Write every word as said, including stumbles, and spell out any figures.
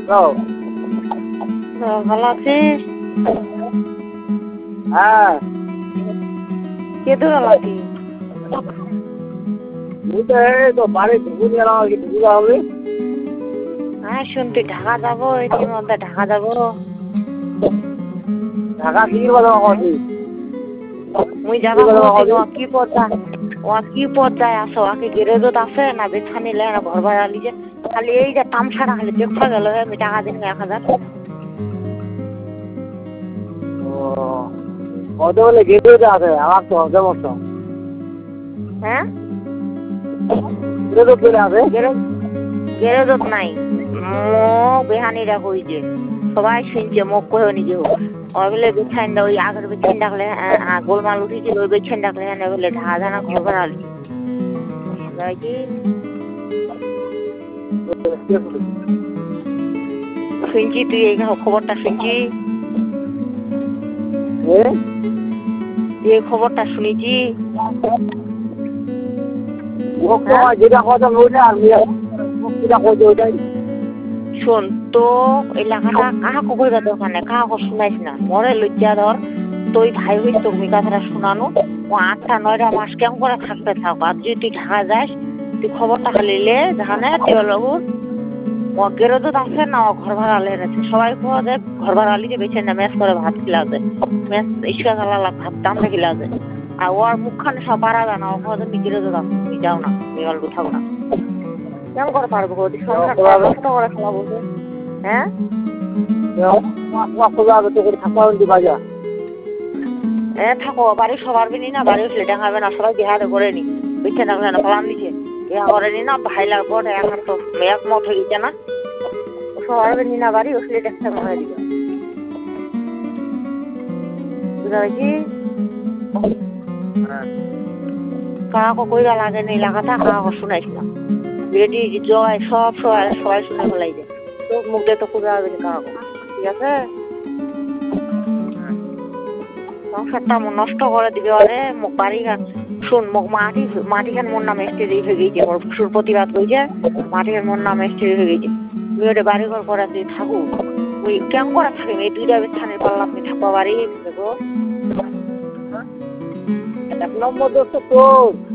Hello ভালো আছিস? হ্যাঁ কে দূর লাগি? তুই তো এই তো বাড়ি ঢুকুন গেলাম আর কি ঢুকুন হবে হ্যাঁ শুন তুই ঢাকা যাবো এটির মধ্যে ঢাকা যাবো ঢাকা কি কথা কথা মুই যাবা বলছি ও কি পর্যায়ে ও কি পর্যায়ে আসো আকে গ্যারেজত আছে না বেছা নিলে না ঘর ভাড়া লিজে খালি এই যে তামসাটা খালি দেখা গেল আমি টাকা দিন এক হাজার ও কত বলে গেলে আছে আমার তো হজম হতো হ্যাঁ গেলে চলে আছে গ্যারেজ গ্যারেজত নাই মোক বেহানিরা কইছে সবাই শুনছে মোক কয়ে নিজে হোক ওগুলো বেছাইন ওই আগের বেছাইন ডাকলে গোলমাল উঠেছিল ওই বেছাইন ডাকলে হ্যাঁ বলে ঢা জানা ঘর ভাড়া লি কি শুনছি তুই এই খবরটা শুনছি তুই এই খবরটা শুনেছি যেটা কথা বলছে আর যেটা করছে ওইটাই শোন তো এলাকাটা কাহাকে কইবা দরকার নেই কাহাকে শুনাইস না মরে লজ্জা ধর তুই ভাই হইস তোর মি কথাটা শোনানো ও আটটা নয়টা মাস কেমন করে থাকতে থাক আর যদি তুই ঢাকা যাস তুই খবরটা খালিলে জানে দেওয়ালবাবুর ও গেরোদত আছে না ও ঘর ভাড়া লেনেছে সবাই কোয়া যায় ঘর ভাড়া লিজে বেছে না ম্যাচ করে ভাত খিলা যায় ম্যাচ ইস্কা জ্বালালা ভাত দামটা খিলা যায় আর ওর মুখখানে সব পারা যায় না ও কোয়া যায় গেরোদত আছে তুমি যাও না বেগাল উঠাও না কেমন করে পারবো ওদের সংসারটা নষ্ট করে খেলা বলবে হ্যাঁ এ থাকো বাড়ি সবার বিনি না বাড়ি উঠলে দেখাবে না সবাই বিহারে করে নি বিচ্ছে থাকলে না ফলান দিছে বিহা করেনি না ভাইলার পর এখন তো মেয়াক মত হয়ে গেছে না সবার বিনি না বাড়ি উঠলে দেখতে মনে দিবে বুঝা কি কাহাকে কইরা লাগে না এলাকাটা কাহাকে শুনাইস না রেডি জয় সব সবাই সবাই শুনে ফেলাই যায় চোখ মুখ দিয়ে তো খুঁজে আসবে কাহাকে ঠিক আছে সংসারটা নষ্ট করে দিবে আরে মুখ বাড়ি শুন মুখ মাটি মাটিখান মোর নামে স্ত্রী হয়ে গেছে ওর ফুসুর প্রতিবাদ করেছে মাটিখান মোর নামে স্ত্রী হয়ে গেছে তুই ওটা বাড়ি ঘর করে তুই থাকুক তুই কেমন করে থাকিস এই দুইটা স্থানের পারলাম তুই থাকবা বাড়ি দেখো এক নম্বর দোষ তো তোর